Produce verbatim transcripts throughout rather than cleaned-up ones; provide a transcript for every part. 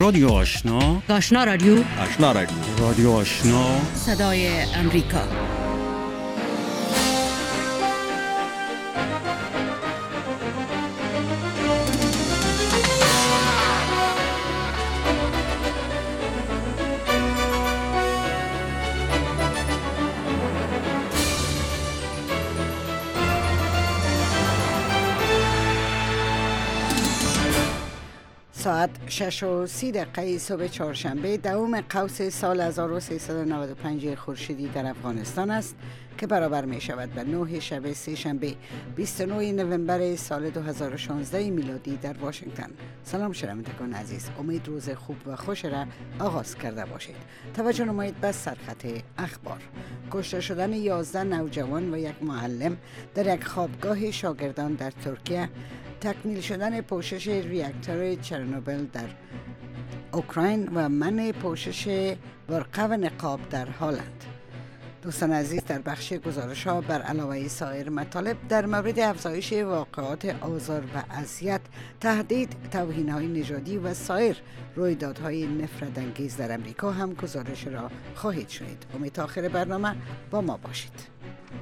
رادیو آشنا، آشنا رادیو، آشنا رادیو، رادیو آشنا، صدای امریکا. ساعت شش و سی دقیقه صبح چهارشنبه دوم قوس سال هزار و سیصد و نود و پنج خورشیدی در افغانستان است که برابر می شود به نه شب سه شنبه بیست و نه نوامبر سال دو هزار و شانزده میلادی در واشنگتن. سلام شنوندگان عزیز، امید روز خوب و خوش را آغاز کرده باشید. توجه نمایید به سرخط اخبار. کشته شدن یازده نوجوان و یک معلم در یک خوابگاه شاگردان در ترکیه، تکمیل شدن پوشش ریاکتور چرنوبیل در اوکراین و منع پوشش برقع و نقاب در هلند. دوستان عزیز، در بخش گزارش ها بر علاوه سایر مطالب در مورد افزایش واقعات آزار و اذیت، تهدید، توهین های نژادی و سایر رویدادهای نفرت انگیز در امریکا هم گزارش را خواهید شنید. امید تا آخر برنامه با ما باشید.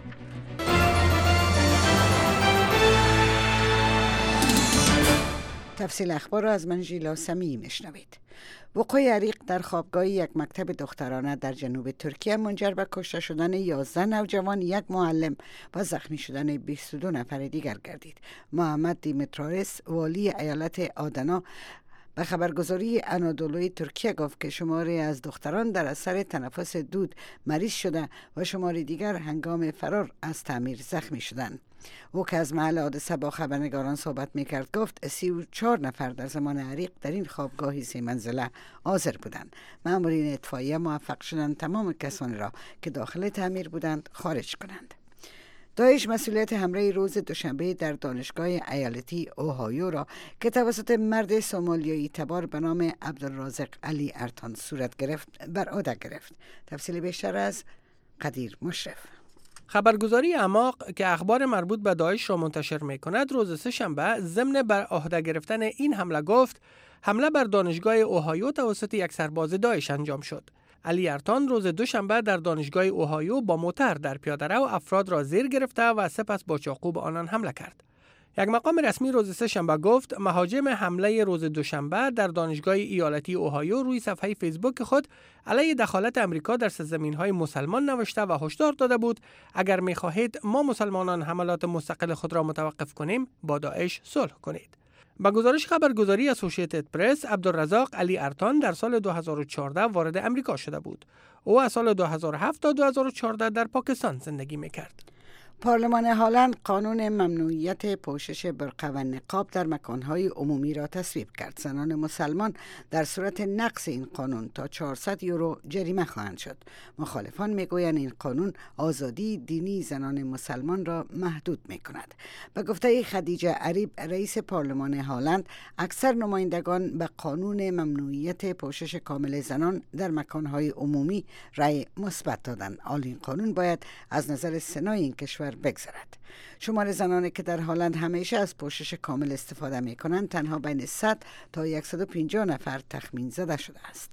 تفصیل اخبار را از من ژیلا سمیعی میشنوید. وقوع عریق در خوابگاه یک مکتب دخترانه در جنوب ترکیه منجر به کشته شدن یازده نوجوان، یک معلم و زخمی شدن بیست و دو نفر دیگر گردید. محمد دیمیتراریس، والی ایالت آدنا، به خبرگزاری انادولوی ترکیه گفت که شماری از دختران در اثر تنفس دود مریض شده و شماری دیگر هنگام فرار از تعمیر زخمی شدند. او که از محل حادثه با خبرنگاران صحبت میکرد گفت سی و چهار نفر در زمان عریق در این خوابگاه سه منزله حاضر بودند. مامورین اطفائیه موفق شدند تمام کسانی را که داخل تعمیر بودند خارج کنند. داعش مسئولیت حمله روز دوشنبه در دانشگاه ایالتی اوهایو را که توسط مرد سومالیایی تبار به نام عبدالرازق علی ارتان صورت گرفت بر عهده گرفت. تفصیل بیشتر از قدیر مشرف. خبرگزاری اماق که اخبار مربوط به داعش را منتشر می کند روز سه شنبه ضمن بر عهده گرفتن این حمله گفت حمله بر دانشگاه اوهایو توسط یک سرباز داعش انجام شد. علی ارتان روز دوشنبه در دانشگاه اوهایو با موتر در پیاده‌رو افراد را زیر گرفته و سپس با چاقو به آنان حمله کرد. یک مقام رسمی روز سه شنبه گفت مهاجم حمله روز دوشنبه در دانشگاه ایالتی اوهایو روی صفحه فیسبوک خود علیه دخالت امریکا در سرزمین‌های مسلمان نوشته و هشدار داده بود اگر می‌خواهید ما مسلمانان حملات مستقل خود را متوقف کنیم با داعش صلح کنید. با گزارش خبرگزاری اسوسییتد پرس، عبدالرزاق علی ارتان در سال دو هزار و چهارده وارد امریکا شده بود. او از سال دو هزار و هفت تا دو هزار و چهارده در پاکستان زندگی می‌کرد. پارلمان هلند قانون ممنوعیت پوشش برقع و نقاب در مکانهای عمومی را تصویب کرد. زنان مسلمان در صورت نقض این قانون تا چهارصد یورو جریمه خواهند شد. مخالفان میگویند این قانون آزادی دینی زنان مسلمان را محدود میکند. به گفته خدیجه عریب، رئیس پارلمان هلند، اکثر نمایندگان به قانون ممنوعیت پوشش کامل زنان در مکانهای عمومی رأی مثبت دادند. آل این قانون باید از نظر سنای این کشور بگذرد. شمار زنانی که در هلند همیشه از پوشش کامل استفاده می کنند تنها بین صد تا صد و پنجاه نفر تخمین زده شده است.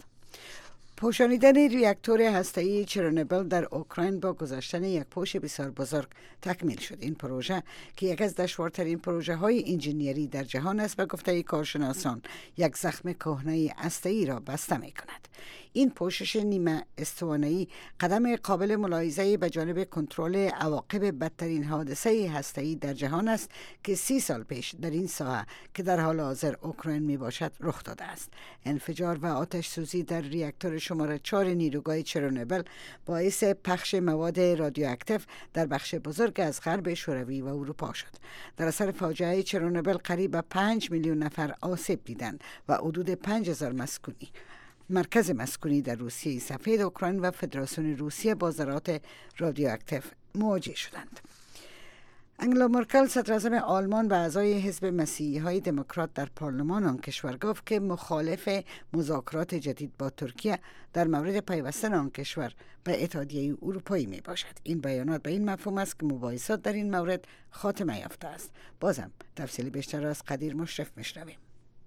پوشانیدن ریاکتور هسته‌ای چرنوبیل در اوکراین با گذاشتن یک پوش بسیار بزرگ تکمیل شد. این پروژه که یکی از دشوارترین پروژه های انجینیری در جهان است به گفته کارشناسان یک زخم کهنه هسته‌ای را بسته می کند. این پوشش نیمه استوانه‌ای قدم قابل ملاحظه‌ای به جانب کنترل عواقب بدترین حادثه هسته‌ای در جهان است که سی سال پیش در این ساحه که در حال حاضر اوکراین می باشد رخ داده است. انفجار و آتش سوزی در ریاکتور شماره چهار نیروگاه چرنوبیل باعث پخش مواد رادیواکتیو در بخش بزرگ از غرب شوروی و اروپا شد. در اثر فاجعه چرنوبیل قریب پنج میلیون نفر آسیب دیدند و حدود پنج هزار مسکونی مرکز مسکونی در روسیه سفید، اوکراین و فدراسیون روسیه با ذرات رادیواکتیو مواجه شدند. انگلا مرکل صدراعظم آلمان و اعضای حزب مسیحی های دموکرات در پارلمان آن کشور گفت که مخالف مذاکرات جدید با ترکیه در مورد پیوستن آن کشور به اتحادیه اروپایی می باشد. این بیانات به این مفهوم است که مباحثات در این مورد خاتمه یافته است. بازم تفصیل بیشتر از قدیر مشرف میشنویم.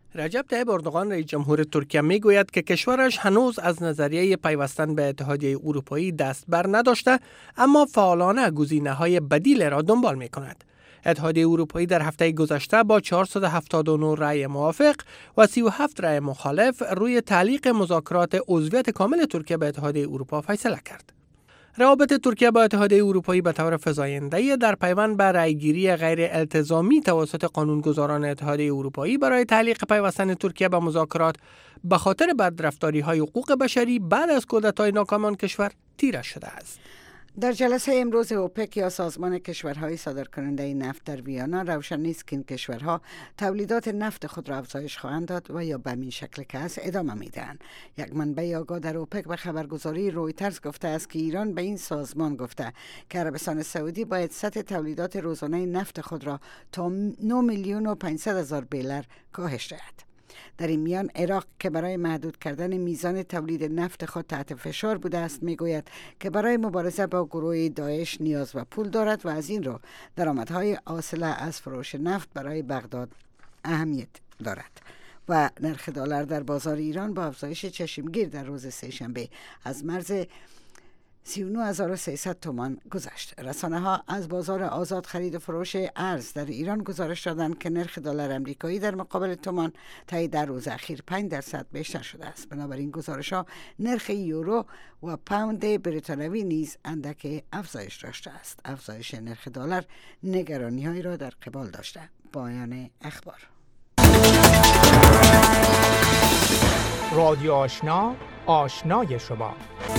رجب طیب اردوغان رئیس جمهور ترکیه میگوید که کشورش هنوز از نظریه پیوستن به اتحادیه اروپایی دست بر نداشته، اما فعالانه گزینه‌های بدیل را دنبال می‌کند. اتحادیه اروپایی در هفته گذشته با چهارصد و هفتاد و نه رأی موافق و سی و هفت رأی مخالف روی تعلیق مذاکرات عضویت کامل ترکیه به اتحادیه اروپا فیصله کرد. روابط ترکیه با اتحادیه اروپایی به طور فزاینده در پیوند به رأیگیری غیر التزامی توسط قانونگذاران اتحادیه اروپایی برای تعلیق پیوستن ترکیه به مذاکرات به خاطر بدرفتاری‌های حقوق بشری بعد از کودتای ناکام آن کشور تیره شده است. در جلسه امروز اوپک یا سازمان کشورهای صادرکننده نفت در ویانا روشن نیست که این کشورها تولیدات نفت خود را افزایش خواهند داد و یا به همین شکل که است ادامه میدهند. یک منبع آگاه در اوپک به خبرگزاری رویترز گفته است که ایران به این سازمان گفته که عربستان سعودی باید سطح تولیدات روزانه نفت خود را تا نه میلیون و پانصد هزار بیرل کاهش دهد. در این میان عراق که برای محدود کردن میزان تولید نفت خود تحت فشار بوده است میگوید که برای مبارزه با گروه داعش نیاز و پول دارد و از این رو درآمدهای حاصله از فروش نفت برای بغداد اهمیت دارد. و نرخ دلار در بازار ایران با افزایش چشمگیر در روز سه‌شنبه از مرز سی و نه هزار و سیصد تومان گذشت. رسانه ها از بازار آزاد خرید و فروش ارز در ایران گزارش دادند که نرخ دلار امریکایی در مقابل تومان طی در روز اخیر پنج درصد بیشتر شده است. بنابراین گزارش ها نرخ یورو و پوند بریتانیایی نیز اندک افزایش داشته است. افزایش نرخ دلار نگرانی هایی را در قبال داشته. پایان اخبار. رادیو آشنا، آشنای شما.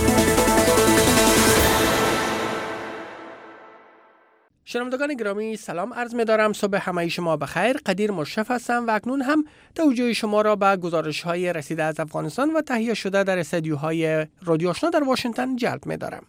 شنوندگان گرامی سلام عرض می دارم. صبح همه شما بخیر. قدیر مشرف هستم و اکنون هم توجه شما را به گزارش های رسیده از افغانستان و تهیه شده در استودیوهای رادیو آشنا در واشنگتن جلب می دارم.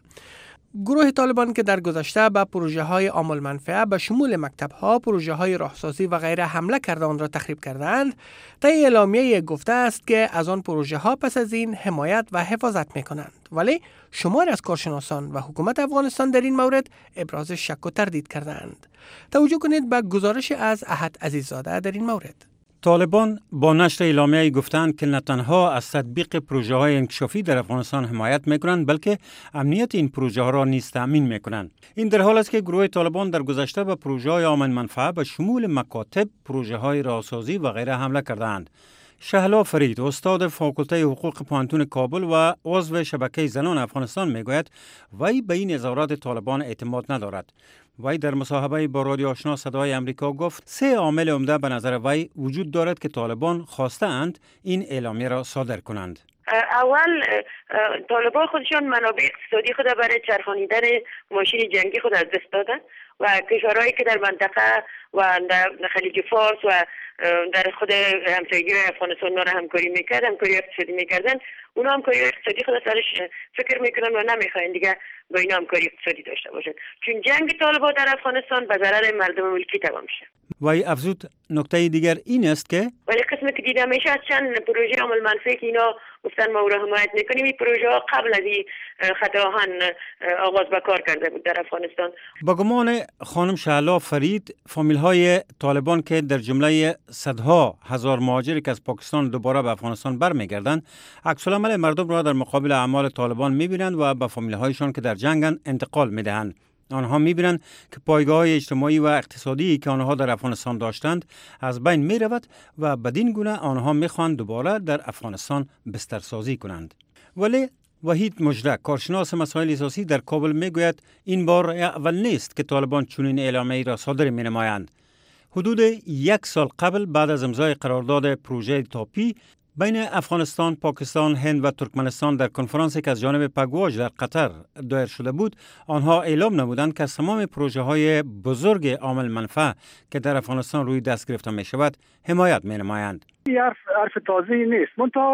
گروه طالبان که در گذشته به پروژه های عامل منفعه به شمول مکتب ها، پروژه های راهسازی و غیره حمله کرده آن را تخریب کردند، طی اعلامیه گفته است که از آن پروژه ها پس از این حمایت و حفاظت می کنند. ولی شماری از کارشناسان و حکومت افغانستان در این مورد ابراز شک و تردید کردند. توجه کنید به گزارش از احد عزیززاده در این مورد. طالبان با نشر اعلامیه‌ای گفتند که نه تنها از تطبیق پروژه‌های انکشافی در افغانستان حمایت می‌کنند بلکه امنیت این پروژه‌ها را نیز تأمین می‌کنند. این در حال است که گروه طالبان در گذشته به پروژه‌های عامل منفعه به شمول مکاتب، پروژه‌های راهسازی و غیره حمله کردند. شهلا فرید، استاد فاکولته حقوق پوهنتون کابل و عضو شبکه زنان افغانستان میگوید وی به این اظهارات طالبان اعتماد ندارد. وی در مصاحبه با رادیو آشنا صدای امریکا گفت سه عامل عمده به نظر وی وجود دارد که طالبان خواسته اند این اعلامیه را صادر کنند. اول طالبان خودشان منابع اقتصادی خود برای چرخانیدن ماشین جنگی خود از دست دادن و کشورهایی که در منطقه و در خلیج فارس و در خود همسایگی افغانستان را همکاری میکرد، همکاری اقتصادی میکردن، اونا همکاری اقتصادی خود سرش فکر میکنن و نمیخواین دیگه با اینا همکاری اقتصادی داشته باشن، چون جنگ طالبان در افغانستان به ضرر مردم ملکی تمام میشه. وی افزود نکته دیگر این است که ولی قسمی که دیده میشه از چند پروژه عامل منفعه که اینا گفتن ما او را حمایت میکنیم، این پروژه ها قبل از این خط آهن آغاز به کار کرده بود در افغانستان. با گمان خانم شهلا فرید، فامیل های طالبان که در جمله صدها هزار مهاجری که از پاکستان دوباره به افغانستان برمیگردند، عکس العمل مردم را در مقابل اعمال طالبان میبینند و به فامیل هایشان که در جنگند انتقال میدهند. آنها می‌بینند که پایگاه اجتماعی و اقتصادی که آنها در افغانستان داشتند از بین می‌رود و بدین گونه آنها می‌خواهند دوباره در افغانستان بسترسازی کنند. ولی وحید مجرد، کارشناس مسائل سیاسی در کابل میگوید این بار اول نیست که طالبان چنین اعلامیه‌ای را صادر می‌نمایند. حدود یک سال قبل بعد از امضای قرارداد پروژه تاپی بین افغانستان، پاکستان، هند و ترکمنستان در کنفرانسی که از جانب پگواج در قطر دایر شده بود، آنها اعلام نمودند که از تمام پروژه های بزرگ عامل منفعه که در افغانستان روی دست گرفته می شود حمایت می نمایند. این حرف حرف تازه نیست. منتها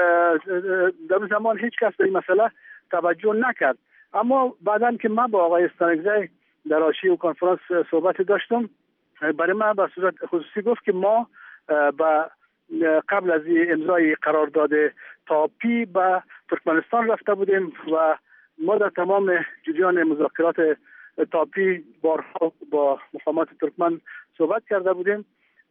در زمان هیچ کس به این مسئله توجه نکرد. اما بعداً که من با آقای استانکزی در حاشیه کنفرانس صحبت داشتم، برای من به صورت خصوصی گفت که ما با قبل از امضای قرارداد تاپی به ترکمنستان رفته بودیم و ما در تمام جریان مذاکرات تاپی بارها با مقامات ترکمن صحبت کرده بودیم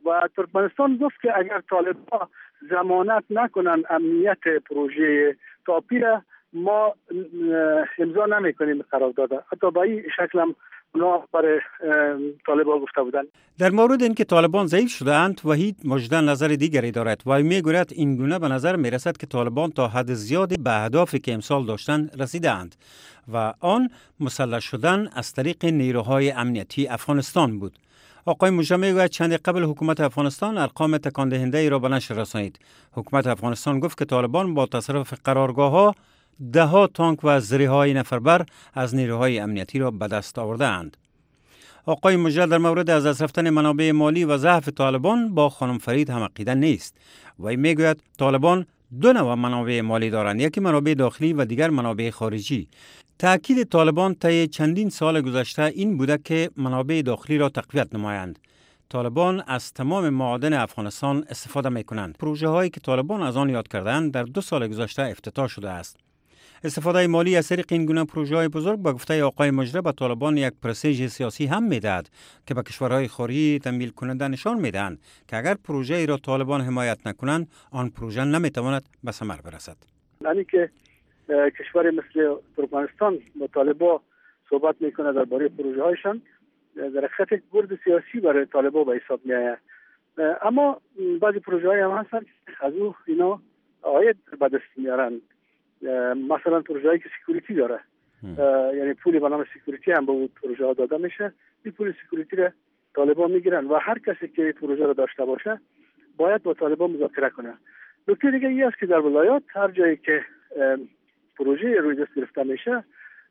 و ترکمنستان گفت که اگر طالبان ضمانت نکنن امنیت پروژه تاپی را، ما امضا نمیکنیم قرارداد. حتی به این شکل هم اونا برای طالبان گفته بودن. در مورد اینکه طالبان ضعیف شده‌اند، وحید مجدد نظر دیگری دارد و میگوید این گونه به نظر میرسد که طالبان تا حد زیادی به اهدافی که امسال داشتن رسیدند و آن مسلح شدن از طریق نیروهای امنیتی افغانستان بود. آقای مجدد میگوید چند قبل حکومت افغانستان ارقام تکان دهنده ای را به نشر رسانید. حکومت افغانستان گفت که طالبان با تصرف قرارگاه‌ها ده ها تانک و زره‌های نفربر از نیروهای امنیتی را به دست آورده اند. آقای مجدد در مورد از دست رفتن منابع مالی و ضعف طالبان با خانم فرید هم عقیده نیست. وی میگوید طالبان دو نوع منابع مالی دارند، یکی منابع داخلی و دیگر منابع خارجی. تأکید طالبان طی چندین سال گذشته این بوده که منابع داخلی را تقویت نمایند. طالبان از تمام معادن افغانستان استفاده می کنند. پروژه هایی که طالبان از آن یاد کردند در دو سال گذشته افتتاح شده است. استفاده مالی از طریق این گونه پروژه های بزرگ با گفته آقای مجری به طالبان یک پرستیژ سیاسی هم میدهد که به کشورهای خارجی تمویل کننده نشان میدهند که اگر پروژه ای را طالبان حمایت نکنند آن پروژه نمیتواند به ثمر برسد. یعنی که کشور مثل ترکمنستان با طالبان صحبت میکنه درباره پروژه هایشان، در حقیقت گرد سیاسی برای طالبان به حساب میآید. اما بعضی پروژه های هم هستن از او اینا عاید به دست میارن. مثلا پروژه هایی که سکیوریتی داره، یعنی پولی به نام سکیوریتی هم به اون پروژه ها داده میشه. این پول سکیوریتی را طالبان میگیرن و هر کسی که این پروژه را داشته باشه باید با طالبان مذاکره کنه. نکته دیگه ای است که در ولایات هر جایی که پروژه روی دست گرفته میشه،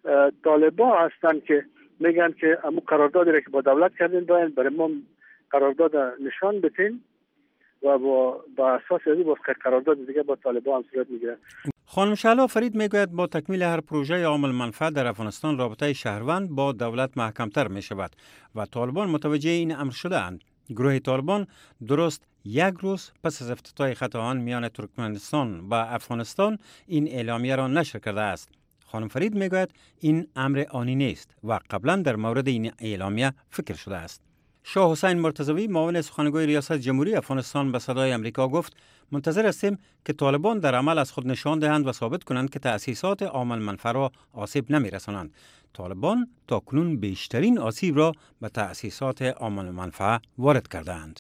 طالبان هستن که میگن که امو قراردادی را که با دولت کردین باید برای ما قرارداد نشان بتین و با با اساس این باز قرارداد دیگه با طالبان هم صورت میگیره. خانم شعلا فرید میگوید با تکمیل هر پروژه عامل منفعت در افغانستان رابطه شهروند با دولت محکمتر می شود و طالبان متوجه این امر شده اند. گروه طالبان درست یک روز پس از افتتاح خط آهن میان ترکمنستان و افغانستان این اعلامیه را نشر کرده است. خانم فرید میگوید این امر آنی نیست و قبلا در مورد این اعلامیه فکر شده است. شاه حسین مرتضوی معاون سخنگوی ریاست جمهوری افغانستان به صدای امریکا گفت منتظر هستیم که طالبان در عمل از خود نشان دهند و ثابت کنند که تأسیسات عامل منفعه را آسیب نمی رسانند. طالبان تاکنون بیشترین آسیب را به تأسیسات عامل منفعه وارد کردند.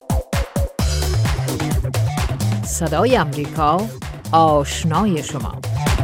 صدای امریکا آشنای شما.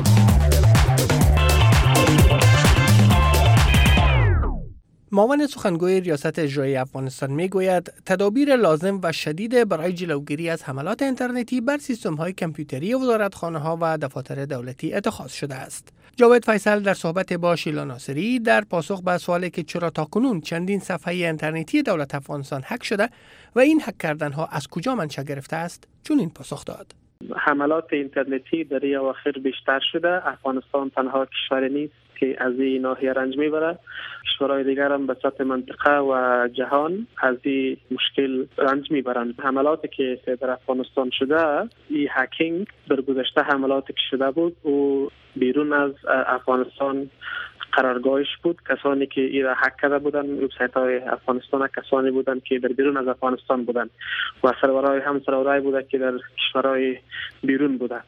معاون سخنگوی ریاست اجرایی افغانستان میگوید تدابیر لازم و شدید برای جلوگیری از حملات اینترنتی بر سیستم‌های کامپیوتری وزارتخانه‌ها و دفاتر دولتی اتخاذ شده است. جاوید فیصل در صحبت با شیلا ناصری در پاسخ به سوالی که چرا تاکنون چندین صفحه اینترنتی دولت افغانستان هک شده و این هک کردن‌ها از کجا منشأ گرفته است، چنین پاسخ داد: حملات اینترنتی در این اواخر بیشتر شده. افغانستان تنها کشوری نیست که از این ناحیه رنج میبره. کشورهای دیگر هم به سطح منطقه و جهان از این مشکل رنج میبرند. حملاتی که در افغانستان شده، این هکینگ در گذشته حملاتی که شده بود و بیرون از افغانستان قرارگاهش بود. کسانی که این را هک کرده بودن، وبسایت های افغانستان کسانی بودن که در بیرون از افغانستان بودن و سرورهای هم سرورهای بوده که در کشورهای بیرون بوده.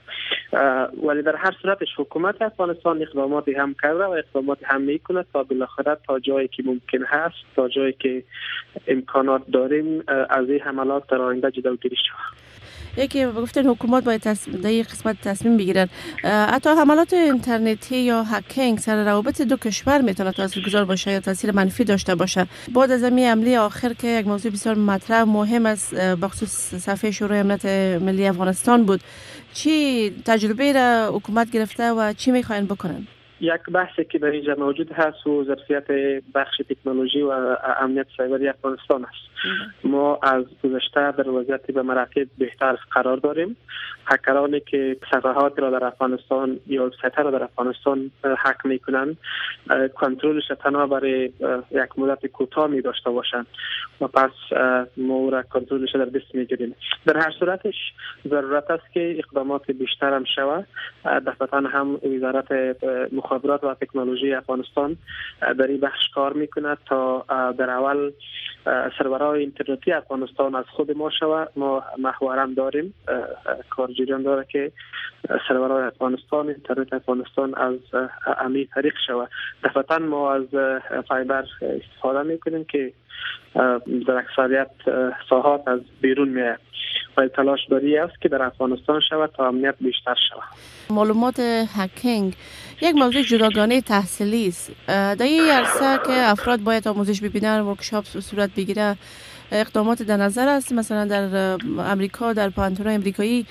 ولی در هر صورتش حکومت افغانستان اقداماتی هم کرده و اقداماتی هم میکنه تا بالاخره تا جایی که ممکن هست، تا جایی که امکانات داریم، از این حملات در آینده جلوگیری شود. یکی گفتن حکومت باید تصمیم در این قسمت تصمیم بگیرن. حتی حملات اینترنتی یا هکینگ سر روابط دو کشور میتونه تاثیرگذار باشه یا تاثیر منفی داشته باشه. بعد از همین حمله آخر که یک موضوع بسیار مطرح مهم است بخصوص صفحه شورای امنیت ملی افغانستان بود، چی تجربه را حکومت گرفته و چی میخواین بکنن؟ یک بحثی که در اینجا موجود هست و ظرفیت بخش تکنولوژی و امنیت سایبری افغانستان است. ما از گذشته در وضعیت به مراتب بهتر قرار داریم. هکرانی که صفحات را در افغانستان یا وبسایت را در افغانستان هک میکنند، کنترلش تنها برای یک مدت کوتاه می داشته باشند و پس ما را کنترلش در دست میگیریم. در هر صورتش ضرورت است که اقدامات بیشتر هم شود. دفعتاً هم وزارت مخابرات و تکنولوژی افغانستان در این بخش کار میکنه تا در اول سرورهای اینترنتی افغانستان از خود ما شود. ما محورا داریم کار جریان داره که سرورهای افغانستان اینترنت افغانستان از امی طریق شود. دفعتا ما از فایبر استفاده میکنیم که در اکثریت ساحات از بیرون میاد و تلاش داری است که در افغانستان شود تا امنیت بیشتر شود. معلومات هکینگ یک موضوع جداگانه تحصیلی است. در این عرصه که افراد باید آموزش ببینن، ورکشاپ صورت بگیره، اقدامات در نظر است. مثلا در امریکا، در پانتونای امریکایی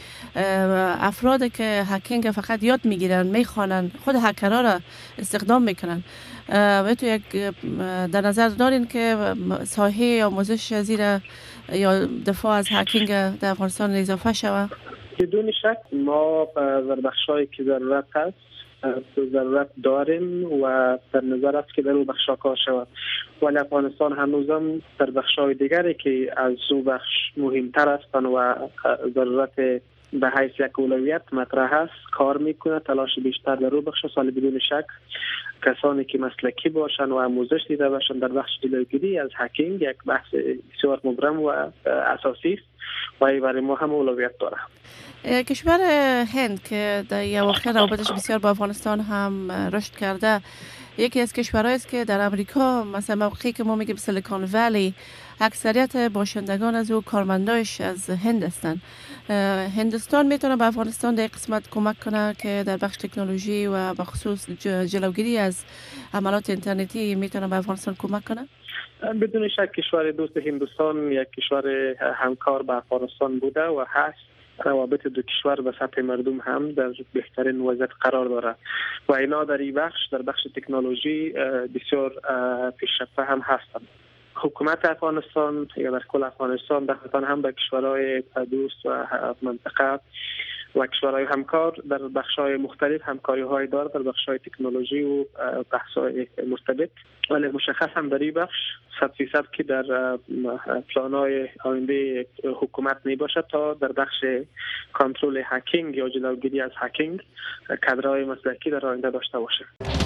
افراد که هکینگ فقط یاد میگیرن، میخوانن، خود هکرها را استخدام میکنن. و تو یک در نظر دارین که ساحه آموزش زیر یا دفاع از هکینگ در افغانستان اضافه شود؟ بدون شک ما در بخشایی که ضرورت هست ضرورت داریم و در نظر است که در اون بخشا کار شود. ولی افغانستان هنوزم در بخشای دیگری که از اون بخش مهمتر هستند و ضرورت به حیث یک اولویت مطرح است کار میکنه. تلاش بیشتر در اون بخش سال بدون شک کسانی که مسلکی باشند و آموزش دیده باشند در بخش جلوگیری از هکینگ یک بحث بسیار مبرم و اساسی است و این برای ما هم اولویت داره. کشور هند که در یک واقع روابطش بسیار با افغانستان هم رشد کرده، یکی از کشورهایی است که در امریکا مثلا موقعی که ما میگیم سیلیکون ولی اکثریت باشندگان از او کارمنداش از هند هستند. هندستان میتونه به افغانستان در قسمت کمک کنه که در بخش تکنولوژی و به خصوص جلوگیری از حملات اینترنتی میتونه به افغانستان کمک کنه؟ بدون شک کشور دوست هندوستان یک کشور همکار به افغانستان بوده و هست. روابط دو کشور به سطح مردم هم در بهترین وضعیت قرار داره و اینا در این بخش در بخش تکنولوژی بسیار پیشرفته هم هستند. حکومت افغانستان یا در کل افغانستان دفعتاً هم به کشورهای دوست و منطقه و کشورهای همکار در بخش‌های مختلف همکاری‌های داره در بخش‌های تکنولوژی و بحث‌های مرتبط. ولی مشخص هم در این بخش صد فیصد که در پلان‌های آینده حکومت میباشد تا در بخش کنترل هکینگ یا جلوگیری از هکینگ کادرهای مسلکی در آینده داشته باشه.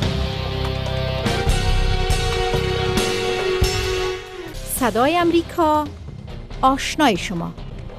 صدای امریکا، آشنای شما.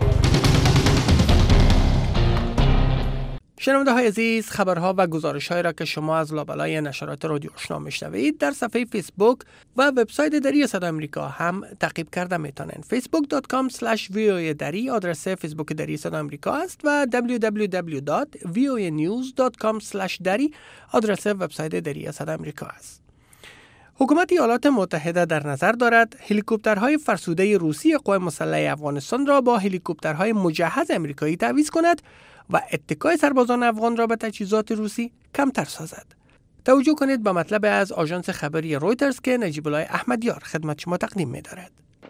شنونده های عزیز، خبرها و گزارش هایی را که شما از لابلای نشرات رادیو آشنا میشنوید در صفحه فیسبوک و وبسایت دری صدای امریکا هم تعقیب کرده میتونن. فیسبوک دات کام اسلش وی او ای دری آدرس فیسبوک دری صدای امریکا است و دبلیو دبلیو دبلیو دات وی او ای نیوز دات کام اسلش دری آدرس وبسایت دری صدای امریکا است. حکومت ایالات متحده در نظر دارد هلیکوپترهای فرسوده روسی قوای مسلح افغانستان را با هلیکوپترهای مجهز امریکایی تعویض کند و اتکای سربازان افغان را به تجهیزات روسی کمتر سازد. توجه کنید به مطلب از آژانس خبری رویترز که نجیب الله احمدیار خدمت شما تقدیم می‌دارد.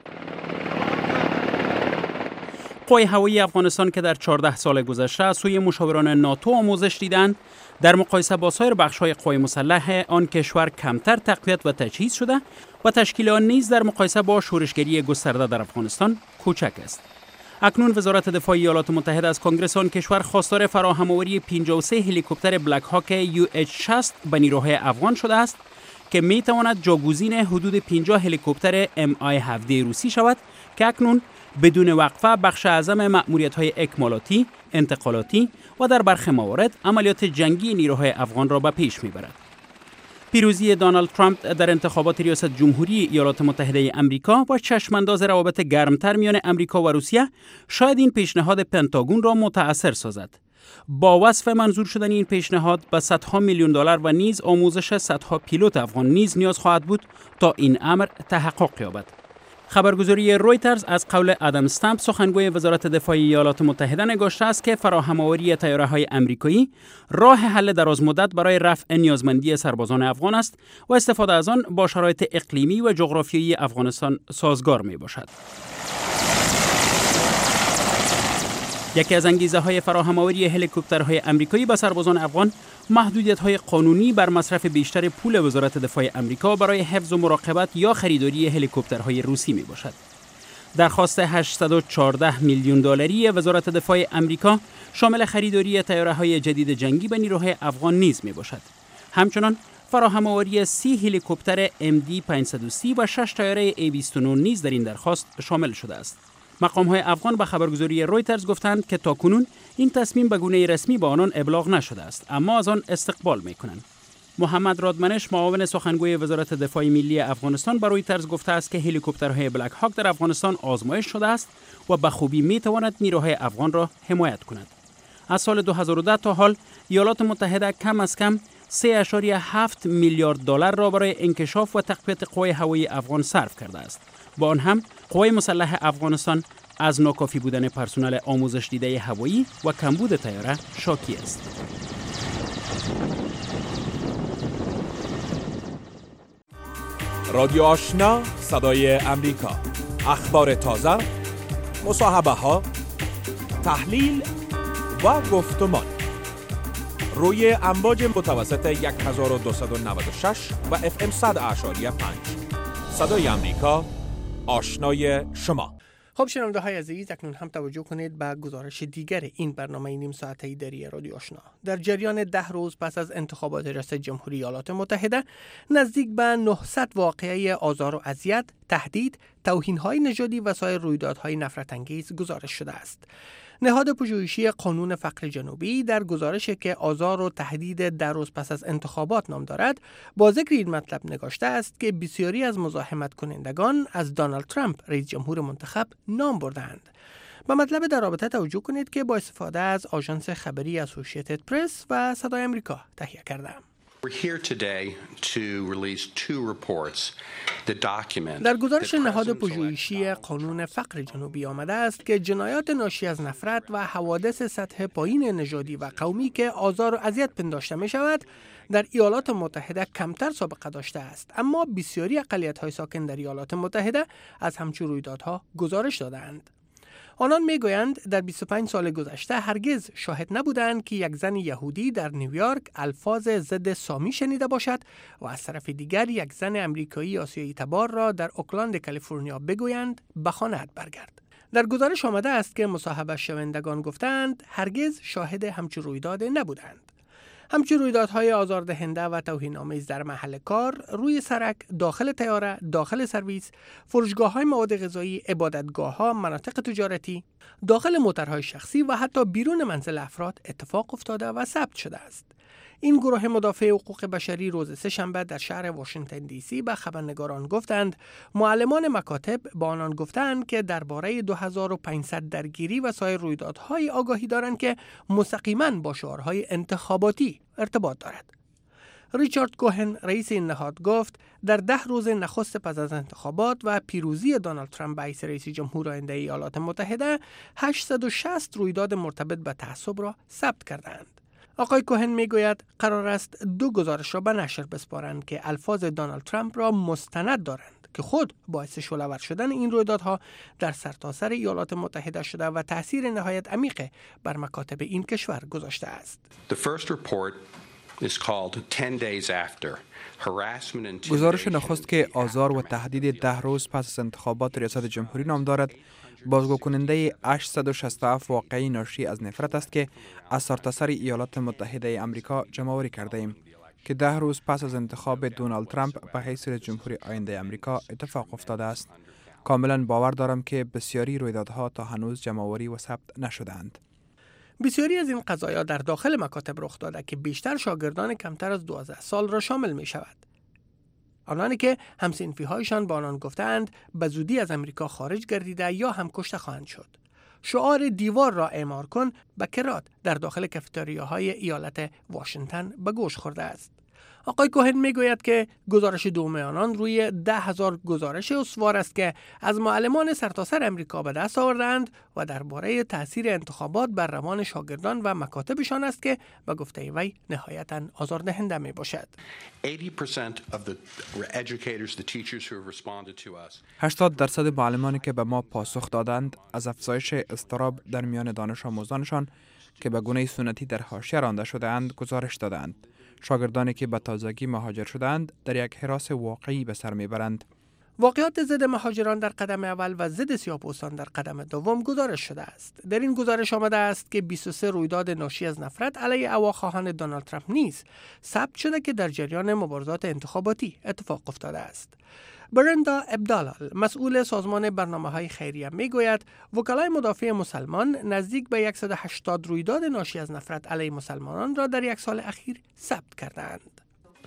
قوای هوایی افغانستان که در چهارده سال گذشته از سوی مشاوران ناتو آموزش دیدند، در مقایسه با سایر بخش‌های قوای مسلح آن کشور کمتر تقویت و تجهیز شده و تشکیل آن نیز در مقایسه با شورشگری گسترده در افغانستان کوچک است. اکنون وزارت دفاع ایالات متحده از کنگره آن کشور خواستار فراهم‌آوری پنجاه و سه هلیکوپتر بلک هاک یو اچ شصت به نیروهای افغان شده است که می‌تواند جاگزین حدود پنجاه هلیکوپتر ام آی هفده روسی شود که اکنون بدون وقفه بخش اعظم مأموریت‌های اکمالاتی، انتقالاتی و در برخی موارد عملیات جنگی نیروهای افغان را به پیش می‌برد. پیروزی دونالد ترامپ در انتخابات ریاست جمهوری ایالات متحده آمریکا و چشمانداز روابط گرمتر میان آمریکا و روسیه شاید این پیشنهاد پنتاگون را متأثر سازد. با وصف منظور شدن این پیشنهاد به صدها میلیون دلار و نیز آموزش صدها پیلوت افغان نیز نیاز خواهد بود تا این امر تحقق یابد. خبرگزاری رویترز از قول ادم استمپ سخنگوی وزارت دفاع ایالات متحده نگاشته است که فراهم‌آوری طیاره‌های آمریکایی راه حل درازمدت برای رفع نیازمندی سربازان افغان است و استفاده از آن با شرایط اقلیمی و جغرافیایی افغانستان سازگار میباشد. یکی از انگیزه‌های فراهم‌آوری هلیکوپترهای آمریکایی به سربازان افغان محدودیت‌های قانونی بر مصرف بیشتر پول وزارت دفاع آمریکا برای حفظ و مراقبت یا خریداری هلیکوپترهای روسی میباشد. درخواست هشتصد و چهارده میلیون دلاری وزارت دفاع آمریکا شامل خریداری طیاره‌های جدید جنگی به نیروهای افغان نیز میباشد. همچنان فراهم آوری سی هلیکوپتر ام دی پانصد و سی و شش طیاره ای بیست و نه نیز در این درخواست شامل شده است. مقام‌های افغان به خبرگزاری رویترز گفتند که تاکنون این تصمیم به گونه رسمی به آنان ابلاغ نشده است، اما از آن استقبال می‌کنند. محمد رادمنش، معاون سخنگوی وزارت دفاع ملی افغانستان، به رویترز گفته است که هلیکوپترهای بلک هاک در افغانستان آزمایش شده است و به خوبی می‌تواند نیروهای افغان را حمایت کند. از سال دو هزار و ده تا حال ایالات متحده کم از کم سه اشاریه هفت میلیارد دلار را برای انکشاف و تقویت قوای هوایی افغان صرف کرده است. با آن هم قوای مسلح افغانستان از ناکافی بودن پرسنل آموزش دیده هوایی و کمبود طیاره شاکی است. رادیو آشنا، صدای امریکا، اخبار تازه، مصاحبه ها، تحلیل و گفتمان روی امواج متوسط هزار و دویست و نود و شش و اف ام صد اشاری پنج. صدای امریکا، آشنای شما. خب شنونده های عزیز، اکنون هم توجه کنید به گزارش دیگر این برنامه نیم ساعته دری رادیو آشنا. در جریان ده روز پس از انتخابات ریاست جمهوری ایالات متحده، نزدیک به نهصد واقعه آزار و اذیت، تهدید، توهین‌های نژادی و سایر رویدادهای نفرت انگیز گزارش شده است. نهاد پژوهشی قانون فقر جنوبی در گزارشی که آزار و تهدید در روز پس از انتخابات نام دارد، با ذکر این مطلب نگاشته است که بسیاری از مزاحمت کنندگان از دونالد ترامپ رئیس جمهور منتخب نام بردند. به مطلب در رابطه توجه کنید که با استفاده از آژانس خبری اسوسییتد پرس و صدای امریکا تهیه کردم. در گزارش نهاد پژوهشی قانون فقر جنوبی آمده است که جنایات ناشی از نفرت و حوادث سطح پایین نژادی و قومی که آزار و اذیت پنداشته می شود در ایالات متحده کمتر سابقه داشته است، اما بسیاری اقلیت‌های ساکن در ایالات متحده از همچون رویدادها گزارش دادند. آنان میگویند در بیست و پنج سال گذشته هرگز شاهد نبودند که یک زن یهودی در نیویورک الفاظ ضد سامی شنیده باشد و از طرف دیگر یک زن امریکایی آسیایی تبار را در اوکلاند کالیفرنیا بگویند به خانه‌ات برگرد. در گزارش آمده است که مصاحبه شوندگان گفتند هرگز شاهد همچون رویداد نبودند. همچون رویدادهای آزاردهنده و توهین‌آمیز در محل کار، روی سرک، داخل طیاره، داخل سرویس، فروشگاه‌های مواد غذایی، عبادتگاه‌ها، مناطق تجارتی، داخل موترهای شخصی و حتی بیرون منزل افراد اتفاق افتاده و ثبت شده است. این گروه مدافع حقوق بشری روز سه‌شنبه در شهر واشنگتن دی سی به خبرنگاران گفتند معلمان مکاتب با آنان گفتند که درباره دو هزار و پانصد درگیری و سایر رویدادهای آگاهی دارند که مستقیما با شعارهای انتخاباتی ارتباط دارد. ریچارد کوهن رئیس این نهاد گفت در ده روز نخست پس از انتخابات و پیروزی دونالد ترامپ به حیث رئیس جمهور آینده ایالات متحده هشتصد و شصت رویداد مرتبط به تعصب را ثبت کردند. آقای کوهن میگوید قرار است دو گزارش را به نشر بسپارند که الفاظ دونالد ترامپ را مستند دارند که خود باعث شعله‌ور شدن این رویدادها در سرتاسر ایالات متحده شده و تأثیر نهایت عمیق بر مکاتب این کشور گذاشته است. گزارش نخست که آزار و تهدید ده روز پس از انتخابات ریاست جمهوری نام دارد، بازگو کننده هشتصد و شصت و هفت واقعه ناشی از نفرت است که از سرتاسر ایالات متحده آمریکا جمع‌آوری کرده ایم که ده روز پس از انتخاب دونالد ترامپ به حیث رئیس جمهور آینده آمریکا اتفاق افتاده است. کاملا باور دارم که بسیاری رویدادها تا هنوز جمع‌آوری و ثبت نشده‌اند. بسیاری از این قضایا در داخل مکاتب رخ داده که بیشتر شاگردان کمتر از دوازده سال را شامل می شود. آنانی که همسنفی هایشان با آنان گفتند به زودی از امریکا خارج گردیده یا هم کشته خواهند شد. شعار دیوار را اعمار کن به کرات در داخل کافتریاهای ایالت واشنگتن به گوش خورده است. آقای کوهن میگوید که گزارش دوم آنان روی ده هزار گزارش استوار است که از معلمان سرتاسر امریکا به دست آوردند و درباره تاثیر انتخابات بر روان شاگردان و مکاتبشان است که به گفته وی نهایتاً آزاردهنده می باشد. هشتاد درصد معلمانی که به ما پاسخ دادند از افزایش اضطراب در میان دانش آموزانشان که به گونه سنتی در حاشیه رانده شده‌اند گزارش دادند. شاگردانی که به تازگی مهاجر شدند در یک هراس واقعی به سر میبرند. واقعات ضد مهاجران در قدم اول و ضد سیاه‌پوستان در قدم دوم گزارش شده است. در این گزارش آمده است که بیست و سه رویداد ناشی از نفرت علیه هواخواهان دونالد ترامپ نیز ثبت شده که در جریان مبارزات انتخاباتی اتفاق افتاده است. برندا ابدالال، مسئول سازمان برنامه‌های خیریه، میگوید وکلای مدافع مسلمان نزدیک به صد و هشتاد رویداد ناشی از نفرت علیه مسلمانان را در یک سال اخیر ثبت کردند.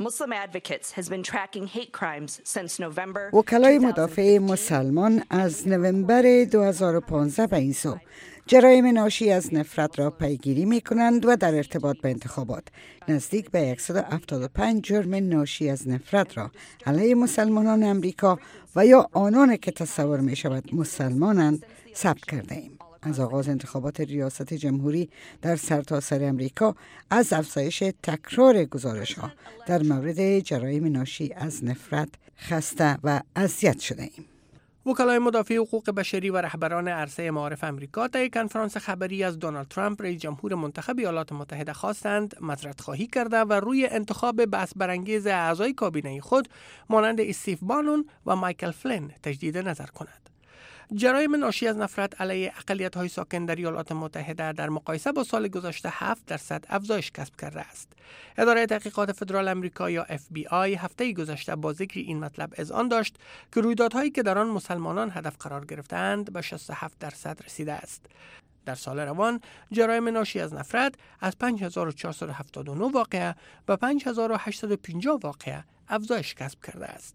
وکلای مدافع مسلمان از نوامبر دو هزار و پانزده به این سو جرایم ناشی از نفرت را پیگیری می کنند و در ارتباط به انتخابات نزدیک به صد و هفتاد و پنج جرم ناشی از نفرت را علیه مسلمانان امریکا و یا آنان که تصور می شود مسلمانند ثبت کرده ایم. از آغاز انتخابات ریاست جمهوری در سرتاسر امریکا از افزایش تکرار گزارش ها در مورد جرایم ناشی از نفرت خسته و اذیت شده ایم. وکلای مدافع حقوق بشری و رهبران عرصه معارف امریکا طی کنفرانس خبری از دونالد ترامپ رئیس جمهور منتخب ایالات متحده خواستند معذرت خواهی کرده و روی انتخاب بحث برانگیز اعضای کابینه خود مانند استیو بانون و مایکل فلین تجدید نظر کند. جرایم ناشی از نفرت علیه اقلیت‌های ساکن در ایالات متحده در مقایسه با سال گذشته هفت درصد افزایش کسب کرده است. اداره تحقیقات فدرال آمریکا یا اف بی آی هفته گذشته با ذکر این مطلب اذعان داشت که رویدادهایی که در آن مسلمانان هدف قرار گرفتند به شصت و هفت درصد رسیده است. در سال روان جرایم ناشی از نفرت از پنج هزار و چهارصد و هفتاد و نه واقعه به پنج هزار و هشتصد و پنجاه واقعه افزایش کسب کرده است.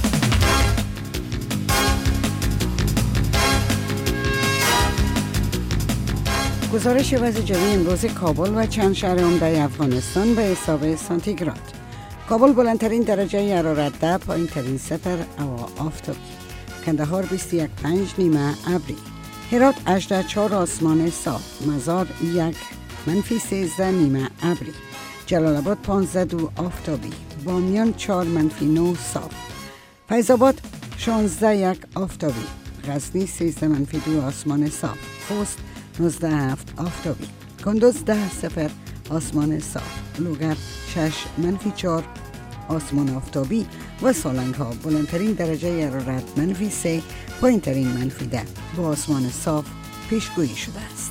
گزارش وضع جوی امروز کابل و چند شهر عمده افغانستان به حساب سانتیگراد. کابل بلندترین درجه حرارت ده، پایین ترین صفر هوا آفتابی. کندهار بیست و یک و پنج نیمه ابری. هرات هجده و چهار آسمان صاف. مزار یک منفی سیزده نیمه ابری. جلال آباد پانزده و دو آفتابی. بامیان چهار منفی نه صاف. فیض آباد شانزده و یک آفتابی. غزنی سیزده منفی دو آسمان صاف. خوست نوزده هفت آفتابی. کندوز ده صفر آسمان صاف. لوگر شش منفی چهار آسمان آفتابی و سالنگ ها بلندترین درجه حرارت منفی سه، پایین ترین منفی ده با آسمان صاف پیشگویی شده است.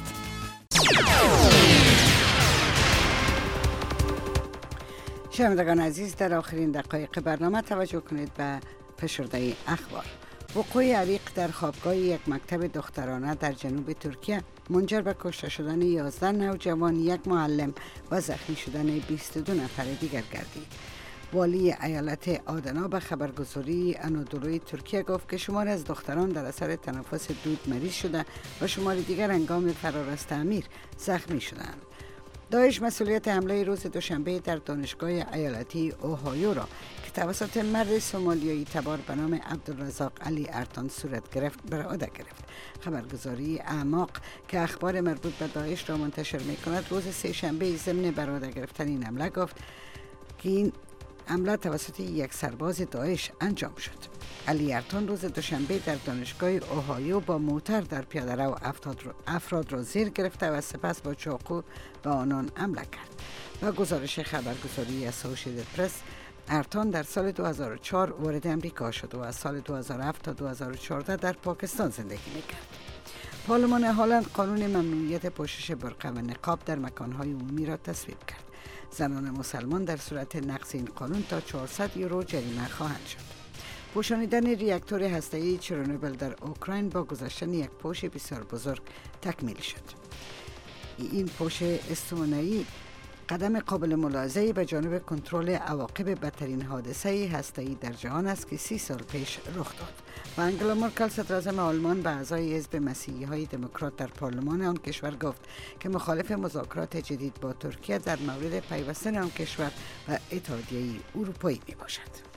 شنوندگان عزیز، در آخرین دقایق برنامه توجه کنید به فشرده اخبار. وقوع عریق در خوابگاه یک مکتب دخترانه در جنوب ترکیه منجر به کشته شدن یازده نوجوان، یک معلم و زخمی شدن بیست و دو نفر دیگر گردید. والی ایالت آدنا به خبرگزاری انادولوی ترکیه گفت که شمار از دختران در اثر تنفس دود مریض شده و شمار دیگر هنگام فرار از تعمیر زخمی شدند. داعش مسئولیت حمله روز دوشنبه در دانشگاه ایالتی اوهایو را که توسط مرد سومالیایی تبار به نام عبدالرزاق علی ارتان صورت گرفت بر عهده گرفت. خبرگزاری اعماق که اخبار مربوط به داعش را منتشر می کند روز سه شنبه ضمن بر عهده گرفتن این حمله گفت که این حمله توسط یک سرباز داعش انجام شد. علی ارتان روز دوشنبه در دانشگاه اوهایو با موتر در پیاده رو افراد را زیر گرفته و سپس با چاقو به آنان حمله کرد. و گزارش خبرگزاری اسوشییتد پرس، ارتان در سال دو هزار و چهار وارد امریکا شد و از سال دو هزار و هفت تا دو هزار و چهارده در پاکستان زندگی میکرد. پارلمان هلند قانون ممنوعیت پوشش برقع و نقاب در مکانهای عمومی را تصویب کرد. زنان مسلمان در صورت نقض این قانون تا چهارصد یورو جریمه خواهند شد. پوشانیدن ریاکتور هسته‌ای چرنوبیل در اوکراین با گذاشتن یک پوش بسیار بزرگ تکمیل شد. این پوش استوانه‌ای قدم قابل ملاحظه‌ای به جانب کنترل عواقب بدترین حادثه هسته‌ای در جهان است که سی سال پیش رخ داد. و انگلا مرکل صدراعظم آلمان به اعضای حزب مسیحی‌های دموکرات در پارلمان آن کشور گفت که مخالف مذاکرات جدید با ترکیه در مورد پیوستن آن کشور و اتحادیه اروپایی میباشد.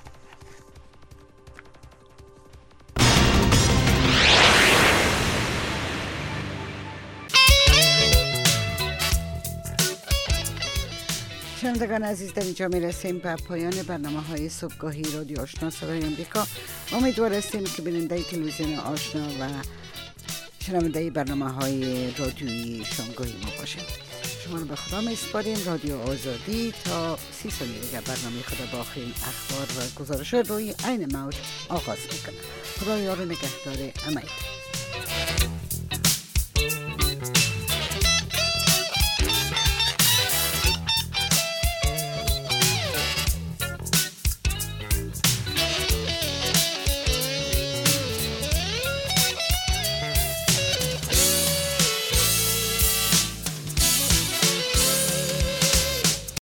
شنوندگان عزیز، در اینجا می رسیم به پایان برنامه های صبحگاهی رادیو آشنا صدای امریکا. امیدوار هستیم که بیننده تلویزیون آشنا و شنونده برنامه های رادیویی شامگاهی ما باشید. شما رو به خدا می سپاریم. رادیو آزادی تا سی ثانیه دیگر برنامه خود با آخرین اخبار و گزارش روی عین موج آغاز میکنه. خدا یار و نگهدار همه.